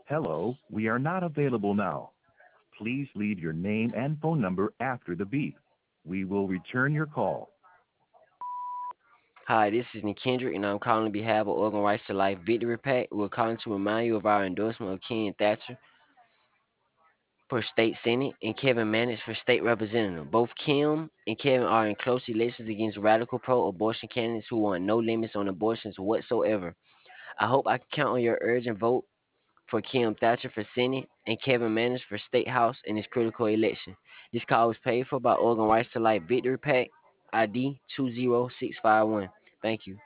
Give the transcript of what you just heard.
Hello, we are not available now. Please leave your name and phone number after the beep. We will return your call. Hi, this is Nick Kendrick, and I'm calling on behalf of Organ Rights to Life Victory Pack. We're calling to remind you of our endorsement of Ken Thatcher for state senate and Kevin Mannix for state representative. Both Kim and Kevin are in close elections against radical pro-abortion candidates who want no limits on abortions whatsoever. I hope I can count on your urgent vote for Kim Thatcher for Senate and Kevin Mannix for State House in this critical election. This call was paid for by Organ Rights to Life Victory Pack ID 20651. Thank you.